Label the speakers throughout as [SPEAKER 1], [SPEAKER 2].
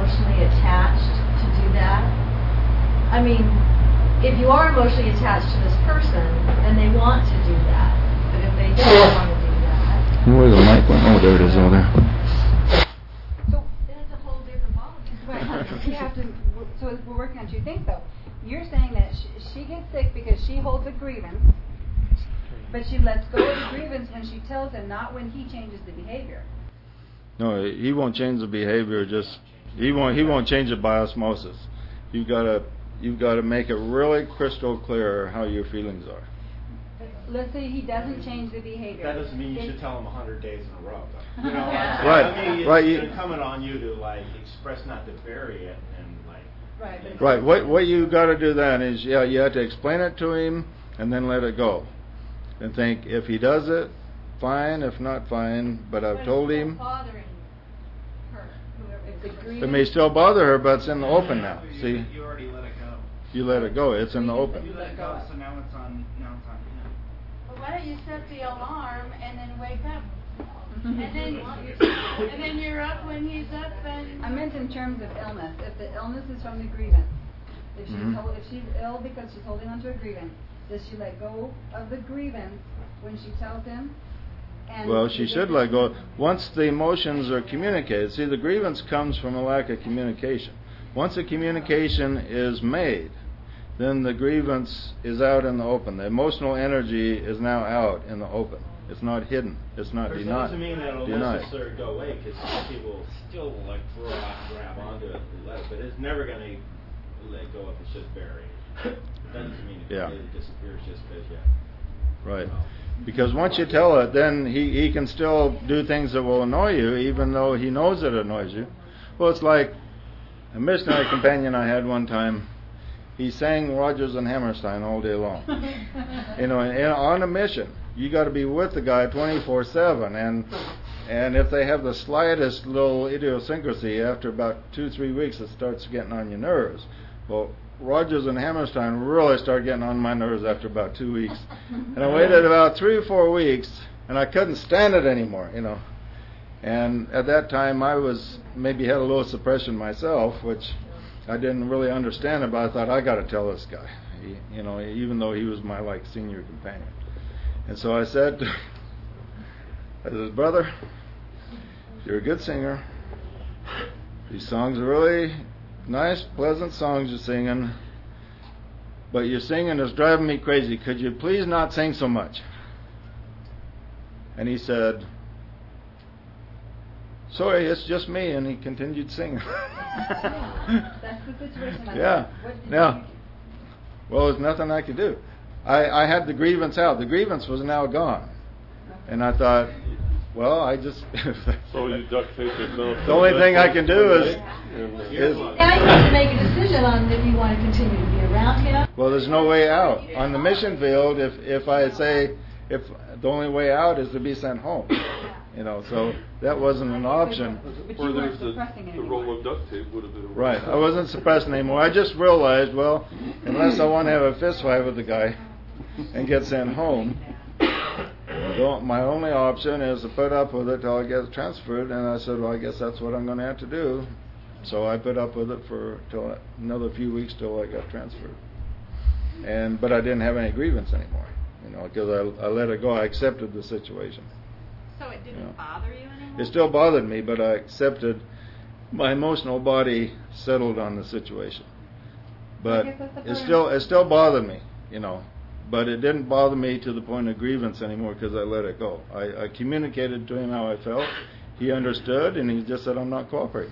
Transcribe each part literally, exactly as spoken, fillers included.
[SPEAKER 1] emotionally attached to do that. I mean, if you are emotionally attached to this person and they want to do that, but if they don't want to do that,
[SPEAKER 2] where's the mic went? Oh, there it is over there.
[SPEAKER 1] So then it's a whole different policy.
[SPEAKER 3] Right. You have to. So we're working on two things, though. You're saying that she, she gets sick because she holds a grievance, but she lets go of the grievance when she tells him, not when he changes the behavior.
[SPEAKER 2] No, he won't change the behavior. Just he won't. He won't change it by osmosis. You've got to. You've got to make it really crystal clear how your feelings are.
[SPEAKER 3] Let's say he doesn't change the behavior.
[SPEAKER 4] That doesn't mean you should tell him a hundred days in a row. Though. You know,
[SPEAKER 2] right,
[SPEAKER 4] I mean, it's
[SPEAKER 2] right. You,
[SPEAKER 4] incumbent on you to like express not to bury it and like.
[SPEAKER 3] Right.
[SPEAKER 2] Right. What what you got to do then is yeah you have to explain it to him and then let it go, and think if he does it, fine. If not, fine. But I've
[SPEAKER 1] But
[SPEAKER 2] told
[SPEAKER 1] it's
[SPEAKER 2] him.
[SPEAKER 1] still bothering her, whoever it's
[SPEAKER 2] It may still bother her, but it's in the open now.
[SPEAKER 5] You,
[SPEAKER 2] See,
[SPEAKER 5] you already let it go.
[SPEAKER 2] you let it go. It's in the
[SPEAKER 5] You
[SPEAKER 2] open.
[SPEAKER 5] let it go, so now it's on. Now it's on him.
[SPEAKER 6] Well, why don't you set the alarm and then wake up? And then and then you're up when he's up and...
[SPEAKER 3] I meant in terms of illness. If the illness is from the grievance, if she's
[SPEAKER 2] Mhm.
[SPEAKER 3] hold, if she's ill because she's holding on to a grievance, does she let go of the grievance when she tells him? And
[SPEAKER 2] Well, she should let go. Once the emotions are communicated, see, the grievance comes from a lack of communication. Once the communication is made, then the grievance is out in the open. The emotional energy is now out in the open. It's not hidden. It's not
[SPEAKER 4] It
[SPEAKER 2] denied.
[SPEAKER 4] doesn't mean that it'll
[SPEAKER 2] denied.
[SPEAKER 4] necessarily go away because some people still like throw out, grab onto it, and let it, but it's never going to let go if it's just buried. It doesn't mean it
[SPEAKER 2] Yeah.
[SPEAKER 4] completely disappears just because you.
[SPEAKER 2] Right. Because once you tell it, then he, he can still do things that will annoy you, even though he knows it annoys you. Well, it's like a missionary companion I had one time. He sang Rodgers and Hammerstein all day long. You know, and on a mission, you got to be with the guy twenty-four seven, and and if they have the slightest little idiosyncrasy, after about two three weeks, it starts getting on your nerves. Well, Rodgers and Hammerstein really started getting on my nerves after about two weeks, and I waited about three or four weeks, and I couldn't stand it anymore. You know, and at that time I was maybe had a little suppression myself, which I didn't really understand it, but I thought I got to tell this guy, he, you know, even though he was my like senior companion. And so I said, I said, brother, you're a good singer. These songs are really nice, pleasant songs you're singing, but your singing is driving me crazy. Could you please not sing so much? And he said, sorry, it's just me, and he continued singing.
[SPEAKER 3] That's the situation.
[SPEAKER 2] Yeah. Now, well, there's nothing I could do. I, I had the grievance out. The grievance was now gone. And I thought, well, I just...
[SPEAKER 7] So you duct tape yourself.
[SPEAKER 2] The only thing I can do is... is
[SPEAKER 1] Now you have to make a decision on if you want to continue to be around him.
[SPEAKER 2] well, there's no way out. On the mission field, if, if I say, if the only way out is to be sent home. You know, so that wasn't an option.
[SPEAKER 3] But
[SPEAKER 7] Or
[SPEAKER 3] you weren't
[SPEAKER 7] there's the,
[SPEAKER 3] suppressing
[SPEAKER 7] the
[SPEAKER 3] anymore.
[SPEAKER 7] roll of duct tape would have been a
[SPEAKER 2] Right. I wasn't suppressing anymore. I just realized, well, unless I want to have a fist fight with the guy and get sent home, the- my only option is to put up with it till I get transferred. And I said, well, I guess that's what I'm going to have to do. So I put up with it for till another few weeks till I got transferred. And but I didn't have any grievance anymore, you know, because I, I let it go. I accepted the situation.
[SPEAKER 6] So it didn't
[SPEAKER 2] Yeah.
[SPEAKER 6] bother you anymore?
[SPEAKER 2] It still bothered me, but I accepted. My emotional body settled on the situation. But
[SPEAKER 3] I guess that's the
[SPEAKER 2] it
[SPEAKER 3] part
[SPEAKER 2] still
[SPEAKER 3] of-
[SPEAKER 2] it still bothered me, you know. But it didn't bother me to the point of grievance anymore because I let it go. I, I communicated to him how I felt. He understood, and he just said, "I'm not cooperating."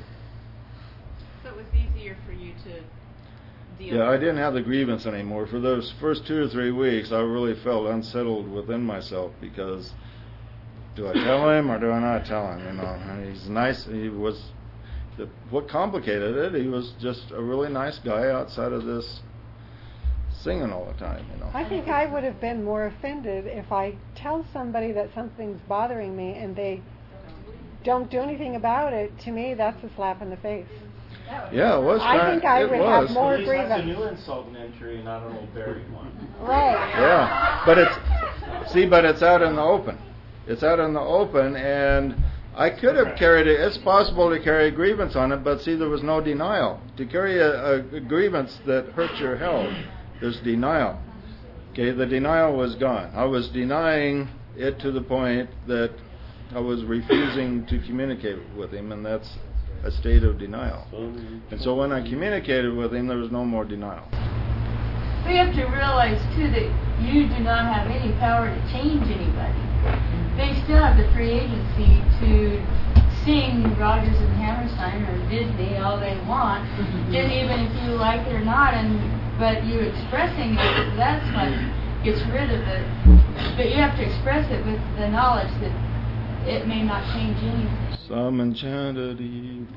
[SPEAKER 6] So it was easier for you to deal
[SPEAKER 2] Yeah, I
[SPEAKER 6] with
[SPEAKER 2] didn't have the grievance anymore. For those first two or three weeks, I really felt unsettled within myself because do I tell him or do I not tell him? You know, and he's nice. He was. The, what complicated it? He was just a really nice guy outside of this singing all the time. You know.
[SPEAKER 8] I think I would have been more offended if I tell somebody that something's bothering me and they don't do anything about it. To me, that's a slap in the face.
[SPEAKER 2] Yeah, it was.
[SPEAKER 8] I
[SPEAKER 2] trying-
[SPEAKER 8] think I
[SPEAKER 2] it
[SPEAKER 8] would
[SPEAKER 2] was.
[SPEAKER 8] have more
[SPEAKER 4] At least that's a
[SPEAKER 8] grievance.
[SPEAKER 4] new insult and entry, not an old buried one.
[SPEAKER 8] Right.
[SPEAKER 2] Yeah, but it's see, but it's out in the open. It's out in the open, and I could have carried it. It's possible to carry a grievance on it, but see, there was no denial. To carry a, a grievance that hurts your health, there's denial. Okay, the denial was gone. I was denying it to the point that I was refusing to communicate with him, and that's a state of denial. And so when I communicated with him, there was no more denial.
[SPEAKER 6] We have to realize, too, that you do not have any power to change anybody. They still have the free agency to sing Rodgers and Hammerstein or Disney all they want, just even if you like it or not, and but you expressing it, that's what gets rid of it. But you have to express it with the knowledge that it may not change anything.
[SPEAKER 2] Some enchanted evening,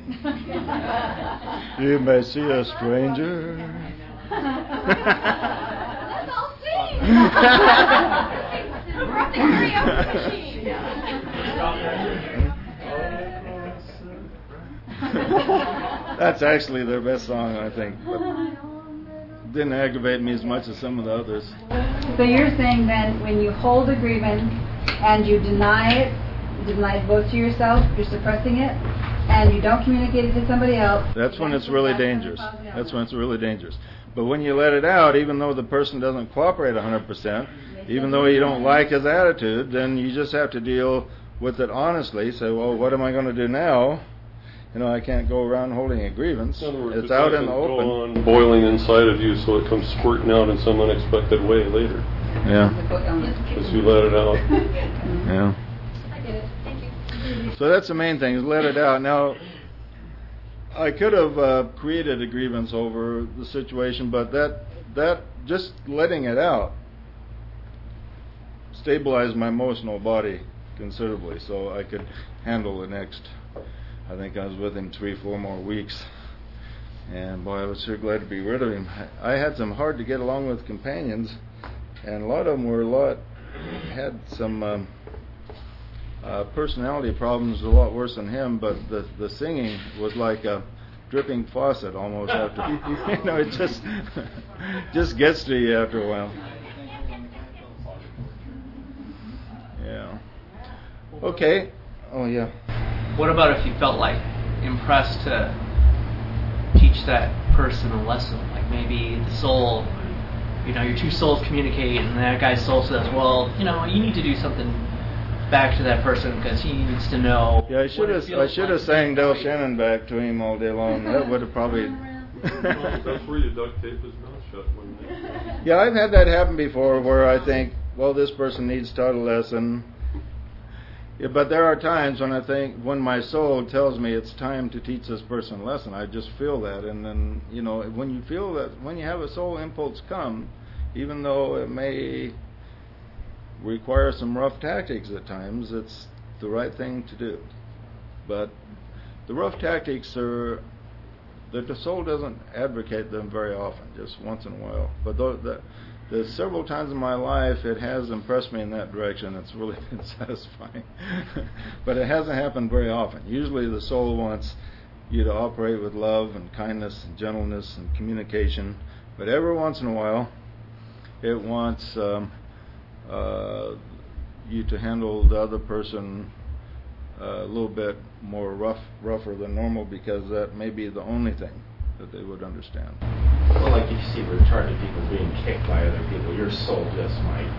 [SPEAKER 2] you may see a stranger.
[SPEAKER 1] Let's all sing! Who brought the karaoke machine?
[SPEAKER 2] That's actually their best song, I think. But didn't aggravate me as much as some of the others.
[SPEAKER 3] So you're saying then when you hold a grievance and you deny it, deny it both to yourself, you're suppressing it, and you don't communicate it to somebody else.
[SPEAKER 2] That's when it's really dangerous. That's when it's really dangerous. But when you let it out, even though the person doesn't cooperate one hundred percent, even though you don't like his attitude, then you just have to deal with it honestly. Say, well, what am I going to do now? You know, I can't go around holding a grievance.
[SPEAKER 7] In other words,
[SPEAKER 2] It's
[SPEAKER 7] it
[SPEAKER 2] out in
[SPEAKER 7] doesn't
[SPEAKER 2] the
[SPEAKER 7] go
[SPEAKER 2] open.
[SPEAKER 7] on boiling inside of you, so it comes squirting out in some unexpected way later.
[SPEAKER 2] Yeah.
[SPEAKER 7] As you let it out.
[SPEAKER 2] Yeah.
[SPEAKER 1] I get it. Thank you.
[SPEAKER 2] So that's the main thing, is let it out. Now, I could have uh, created a grievance over the situation, but that that just letting it out stabilized my emotional body considerably, so I could handle the next. I think I was with him three, four more weeks, and boy, I was sure glad to be rid of him. I had some hard to get along with companions, and a lot of them were a lot had some um, uh, personality problems, a lot worse than him. But the the singing was like a dripping faucet almost after. You know, it just just gets to you after a while. Yeah. Okay. Oh yeah.
[SPEAKER 9] What about if you felt like impressed to teach that person a lesson? Like maybe the soul, you know, your two souls communicate, and that guy's soul says, well, you know, you need to do something back to that person because he needs to know.
[SPEAKER 2] Yeah, I should have I should have sang Del Shannon back to him all day long. That would have probably.
[SPEAKER 7] That's where you duct tape his mouth shut, wouldn't it?
[SPEAKER 2] Yeah, I've had that happen before where I think, well, this person needs taught a lesson. Yeah, but there are times when I think, when my soul tells me it's time to teach this person a lesson, I just feel that. And then, you know, when you feel that, when you have a soul impulse come, even though it may require some rough tactics at times, it's the right thing to do. But the rough tactics are, that the soul doesn't advocate them very often, just once in a while. But though the, the several times in my life it has impressed me in that direction, it's really been satisfying. But it hasn't happened very often. Usually the soul wants you to operate with love and kindness and gentleness and communication. But every once in a while it wants um, uh, you to handle the other person uh, a little bit more rough, rougher than normal, because that may be the only thing that they would understand.
[SPEAKER 4] Well, like if you see retarded people being kicked by other people, your soul just might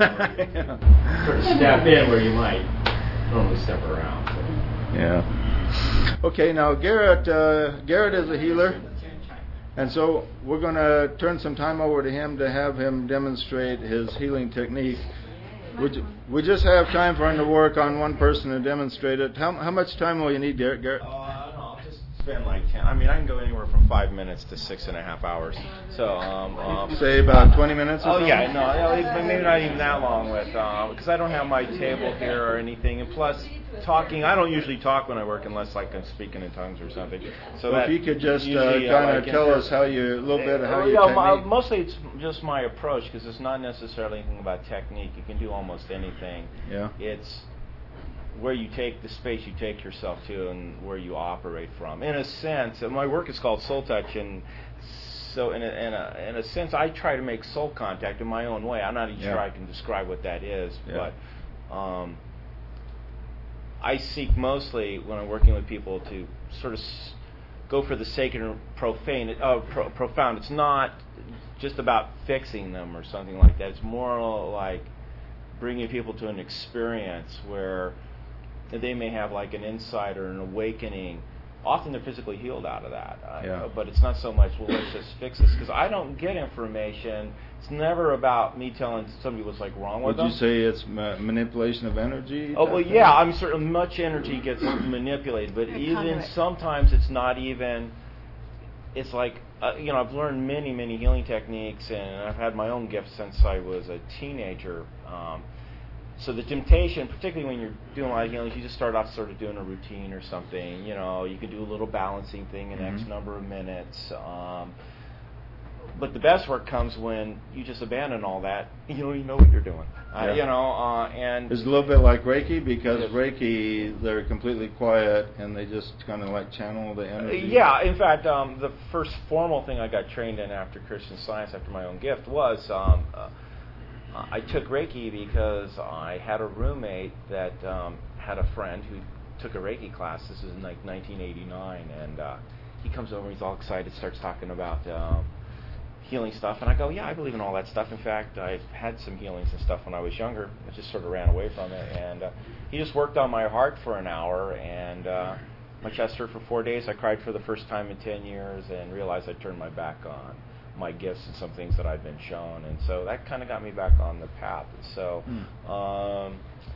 [SPEAKER 4] yeah. sort of step in where you might normally step around. So.
[SPEAKER 2] Yeah. Okay, now Garrett, uh, Garrett is a healer, and so we're going to turn some time over to him to have him demonstrate his healing technique. We we just have time for him to work on one person and demonstrate it. How how much time will you need, Garrett? Garrett?
[SPEAKER 4] Uh, no, I'll just spend like ten. I mean, I can go anywhere from five minutes to six and a half hours. So, um, um
[SPEAKER 2] say about twenty minutes. Or
[SPEAKER 4] oh
[SPEAKER 2] something?
[SPEAKER 4] yeah, no, maybe not even that long with because um, I don't have my table here or anything, and plus talking. I don't usually talk when I work unless like I'm speaking in tongues or something. So
[SPEAKER 2] well,
[SPEAKER 4] that
[SPEAKER 2] if you could just uh,
[SPEAKER 4] usually,
[SPEAKER 2] kind
[SPEAKER 4] uh,
[SPEAKER 2] of
[SPEAKER 4] like
[SPEAKER 2] tell us how you a little bit of how you
[SPEAKER 4] no,
[SPEAKER 2] technique.
[SPEAKER 4] mostly it's just my approach, because it's not necessarily anything about technique. You can do almost anything.
[SPEAKER 2] Yeah.
[SPEAKER 4] It's where you take the space you take yourself to and where you operate from. In a sense, my work is called Soul Touch, and so in a, in a, in a sense, I try to make soul contact in my own way. I'm not even
[SPEAKER 2] yeah.
[SPEAKER 4] sure I can describe what that is,
[SPEAKER 2] yeah.
[SPEAKER 4] but um, I seek mostly when I'm working with people to sort of s- go for the sacred and profane, uh, pro- profound. It's not just about fixing them or something like that. It's more like bringing people to an experience where they may have like an insight or an awakening. Often they're physically healed out of that.
[SPEAKER 2] Yeah.
[SPEAKER 4] Uh, but it's not so much, well, let's just fix this. Because I don't get information. It's never about me telling somebody what's like wrong with
[SPEAKER 2] Would
[SPEAKER 4] them.
[SPEAKER 2] you say it's ma- manipulation of energy?
[SPEAKER 4] Oh, well,
[SPEAKER 2] type thing?
[SPEAKER 4] yeah. I'm certain much energy gets manipulated. But
[SPEAKER 8] A
[SPEAKER 4] even
[SPEAKER 8] conduit.
[SPEAKER 4] sometimes it's not even, it's like, uh, you know, I've learned many, many healing techniques. And I've had my own gift since I was a teenager. Um, So the temptation, particularly when you're doing a lot of healing, you just start off sort of doing a routine or something. You know, you can do a little balancing thing in
[SPEAKER 2] Mm-hmm.
[SPEAKER 4] X number of minutes. Um, but the best work comes when you just abandon all that. You don't even know what you're doing. Uh,
[SPEAKER 2] Yeah.
[SPEAKER 4] You know, uh, and
[SPEAKER 2] It's a little bit like Reiki, because
[SPEAKER 4] Yes.
[SPEAKER 2] Reiki, they're completely quiet and they just kind of like channel the
[SPEAKER 4] Uh,
[SPEAKER 2] energy.
[SPEAKER 4] yeah, in fact, um, the first formal thing I got trained in after Christian Science, after my own gift, was um, uh, I took Reiki because I had a roommate that um, had a friend who took a Reiki class. This was in like nineteen eighty-nine, and uh, he comes over, he's all excited, starts talking about um, healing stuff, and I go, yeah, I believe in all that stuff. In fact, I've had some healings and stuff when I was younger. I just sort of ran away from it, and uh, he just worked on my heart for an hour, and uh, my chest hurt for four days. I cried for the first time in ten years and realized I turned my back on my gifts and some things that I'd been shown, and so that kind of got me back on the path. So,
[SPEAKER 2] Hmm.
[SPEAKER 4] um,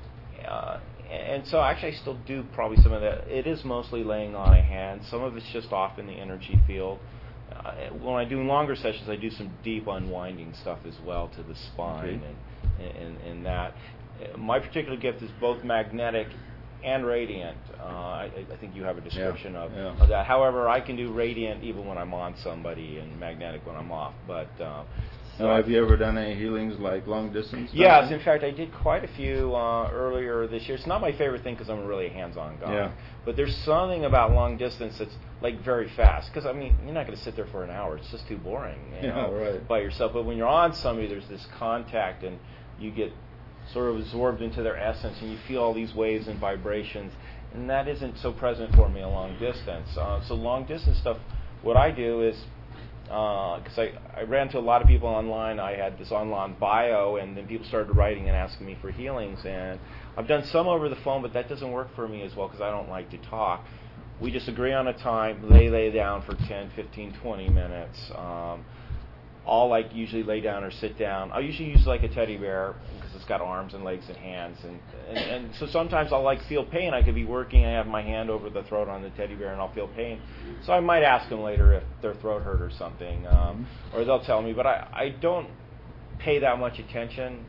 [SPEAKER 4] uh, and so actually I still do probably some of that. It is mostly laying on a hand. Some of it's just off in the energy field. Uh, when I do longer sessions, I do some deep unwinding stuff as well to the spine,
[SPEAKER 2] Okay.
[SPEAKER 4] and, and, and that. My particular gift is both magnetic and radiant. Uh, I, I think you have a description
[SPEAKER 2] Yeah,
[SPEAKER 4] of,
[SPEAKER 2] yeah.
[SPEAKER 4] of that. However, I can do radiant even when I'm on somebody and magnetic when I'm off. But uh, so
[SPEAKER 2] Now, have you ever done any healings like long distance?
[SPEAKER 4] yes, in fact, I did quite a few uh, earlier this year. It's not my favorite thing because I'm a really hands-on guy.
[SPEAKER 2] Yeah.
[SPEAKER 4] But there's something about long distance that's like very fast. Because I mean, you're not going to sit there for an hour. It's just too boring. You
[SPEAKER 2] Yeah,
[SPEAKER 4] know,
[SPEAKER 2] right.
[SPEAKER 4] by yourself. But when you're on somebody, there's this contact, and you get sort of absorbed into their essence, and you feel all these waves and vibrations. And that isn't so present for me a long distance. Uh, so long distance stuff, what I do is, because uh, I, I ran to a lot of people online, I had this online bio, and then people started writing and asking me for healings. And I've done some over the phone, but that doesn't work for me as well because I don't like to talk. We just agree on a time, they lay down for ten, fifteen, twenty minutes. Um, I'll like usually lay down or sit down. I usually use like a teddy bear because it's got arms and legs and hands, and, and and so sometimes I'll like feel pain. I could be working, I have my hand over the throat on the teddy bear, and I'll feel pain. So I might ask them later if their throat hurt or something, um, or they'll tell me. But I I don't pay that much attention.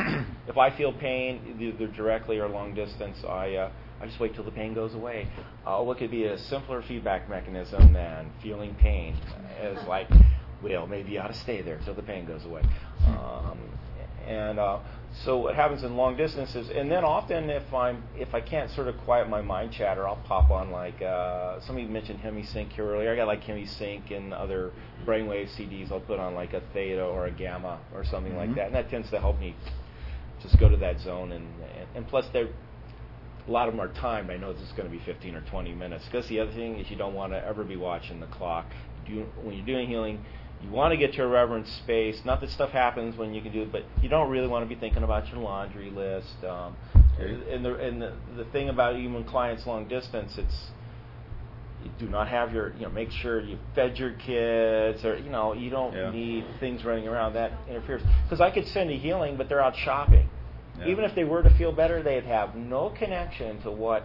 [SPEAKER 4] If I feel pain, either directly or long distance, I uh, I just wait till the pain goes away. Uh, what could be a simpler feedback mechanism than feeling pain is like, well, maybe you ought to stay there till the pain goes away. Um, and uh, so what happens in long distances, and then often if I'm if I can't sort of quiet my mind chatter, I'll pop on like uh, somebody mentioned HemiSync here earlier. I got like HemiSync and other brainwave C Ds. I'll put on like a theta or a gamma or something
[SPEAKER 2] Mm-hmm.
[SPEAKER 4] like that, and that tends to help me just go to that zone. And and, and plus they're a lot of them are timed. I know this is going to be fifteen or twenty minutes. Because the other thing is you don't want to ever be watching the clock. You, when you're doing healing, you want to get to a reverent space. Not that stuff happens when you can do it, but you don't really want to be thinking about your laundry list. Um,
[SPEAKER 2] Okay.
[SPEAKER 4] And, the, and the, the thing about even clients long distance, it's you do not have your, you know, make sure you fed your kids, or, you know, you don't
[SPEAKER 2] Yeah.
[SPEAKER 4] need things running around that interferes. Because I could send a healing, but they're out shopping.
[SPEAKER 2] Yeah.
[SPEAKER 4] Even if they were to feel better, they'd have no connection to what,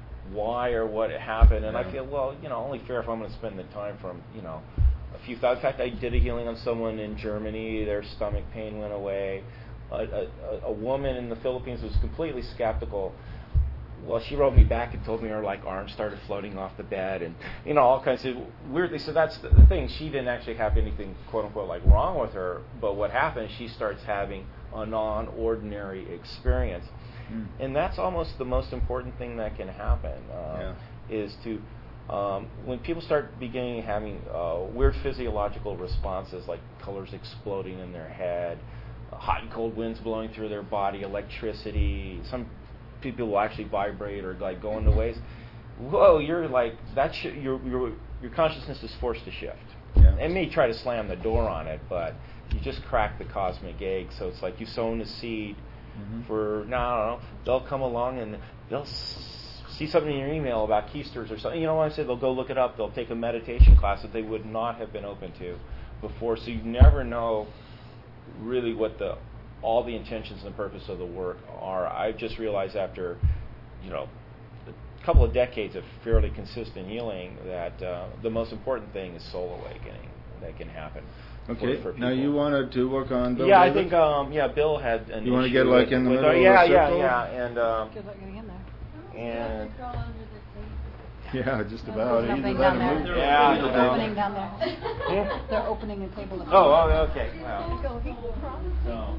[SPEAKER 4] why or what happened. And
[SPEAKER 2] Yeah.
[SPEAKER 4] I feel, well, you know, only fair if I'm going to spend the time from, you know, a few thoughts. In fact, I did a healing on someone in Germany. Their stomach pain went away. A, a, a woman in the Philippines was completely skeptical. Well, she wrote me back and told me her like arms started floating off the bed, and you know, all kinds of weirdly. So that's the, the thing. She didn't actually have anything quote unquote like wrong with her, but what happened? She starts having a non-ordinary experience,
[SPEAKER 2] Mm.
[SPEAKER 4] and that's almost the most important thing that can happen. Uh,
[SPEAKER 2] Yeah.
[SPEAKER 4] Is to um, when people start beginning having uh, weird physiological responses like colors exploding in their head, hot and cold winds blowing through their body, electricity. Some people will actually vibrate or like go into ways. Whoa, you're like that. Sh- your your your consciousness is forced to shift.
[SPEAKER 2] Yeah.
[SPEAKER 4] It may try to slam the door on it, but you just crack the cosmic egg. So it's like you sown a seed mm-hmm. for. No, I don't know. They'll come along and they'll s- see something in your email about keisters or something. You know what I said? They'll go look it up. They'll take a meditation class that they would not have been open to before. So you never know really what the all the intentions and the purpose of the work are. I've just realized after, you know, a couple of decades of fairly consistent healing that uh, the most important thing is soul awakening that can happen.
[SPEAKER 2] Okay.
[SPEAKER 4] For, for
[SPEAKER 2] now you wanted to work on Bill
[SPEAKER 4] Yeah,
[SPEAKER 2] David?
[SPEAKER 4] I think um, yeah, Bill had an
[SPEAKER 2] You want to
[SPEAKER 4] issue
[SPEAKER 2] get like
[SPEAKER 4] with,
[SPEAKER 2] in the
[SPEAKER 4] with
[SPEAKER 2] middle
[SPEAKER 4] our,
[SPEAKER 2] of
[SPEAKER 4] yeah,
[SPEAKER 2] the circle?
[SPEAKER 4] yeah, yeah, and um,
[SPEAKER 3] Good luck getting in there.
[SPEAKER 4] and
[SPEAKER 2] yeah, just about.
[SPEAKER 3] There's
[SPEAKER 2] Either
[SPEAKER 3] nothing
[SPEAKER 2] that
[SPEAKER 3] down
[SPEAKER 2] or
[SPEAKER 3] there.
[SPEAKER 2] move.
[SPEAKER 4] Yeah,
[SPEAKER 3] There's
[SPEAKER 4] I
[SPEAKER 3] an
[SPEAKER 4] know.
[SPEAKER 3] opening down there.
[SPEAKER 4] Hmm?
[SPEAKER 3] They're opening a table. of
[SPEAKER 4] Oh, oh, okay. Wow.
[SPEAKER 2] No.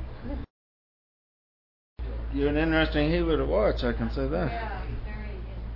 [SPEAKER 2] You're an interesting healer to watch, I can say that.
[SPEAKER 1] Yeah, very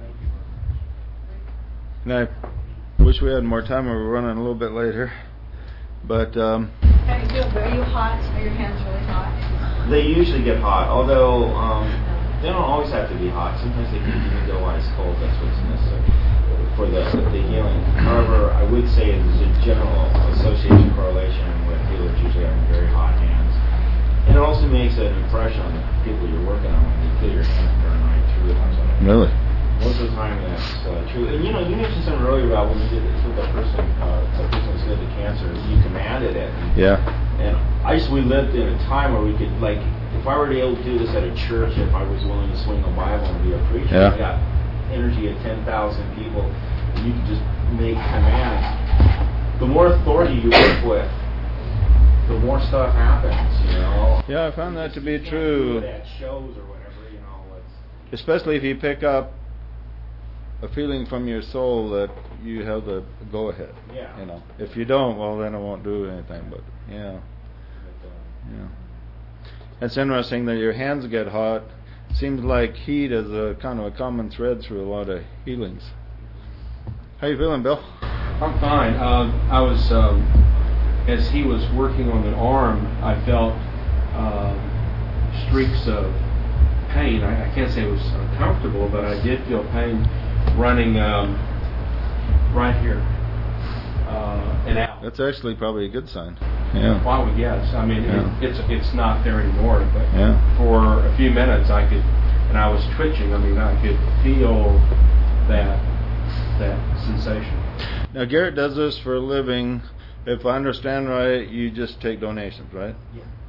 [SPEAKER 2] And I wish we had more time, or we're running a little bit late here. But, um...
[SPEAKER 1] How do you feel? Are you hot? Are your hands really hot?
[SPEAKER 4] They usually get hot, although um, they don't always have to be hot. Sometimes they can even go ice cold. That's what's necessary for the, the healing. However, I would say there's a general association correlation with healers usually having very hot hands. And it also makes an impression on the people you're working on when you feel your hands burn right through them. So
[SPEAKER 2] Really?
[SPEAKER 4] most of the time that's uh, true. And you know, you mentioned something earlier about when you did this with that person, uh, that person was good to cancer, you commanded it.
[SPEAKER 2] Yeah.
[SPEAKER 4] And I just, we lived in a time where we could, like, if I were to be able to do this at a church, if I was willing to swing a Bible and be a preacher,
[SPEAKER 2] Yeah.
[SPEAKER 4] I got energy of ten thousand people, and you could just make commands. The more authority you work with, the more stuff happens, you know.
[SPEAKER 2] Yeah, I found that to be
[SPEAKER 4] You can't
[SPEAKER 2] true.
[SPEAKER 4] do it at shows or whatever, you know. It's,
[SPEAKER 2] Especially if you pick up a feeling from your soul that you have the go-ahead.
[SPEAKER 4] Yeah.
[SPEAKER 2] You know, if you don't, well, then it won't do anything. But yeah,
[SPEAKER 4] but, uh,
[SPEAKER 2] yeah. It's interesting that your hands get hot. Seems like heat is a kind of a common thread through a lot of healings. How you feeling, Bill?
[SPEAKER 7] I'm fine. Uh, I was, um, as he was working on the arm, I felt uh, streaks of pain. I, I can't say it was uncomfortable, but I did feel pain running um, right here uh, and out.
[SPEAKER 2] That's actually probably a good sign. Yeah.
[SPEAKER 7] Well, I would guess. I mean,
[SPEAKER 2] Yeah.
[SPEAKER 7] it, it's it's not there anymore, but
[SPEAKER 2] Yeah.
[SPEAKER 7] for a few minutes I could, and I was twitching. I mean, I could feel that that sensation.
[SPEAKER 2] Now, Garrett does this for a living. If I understand right, you just take donations, right?
[SPEAKER 4] yeah.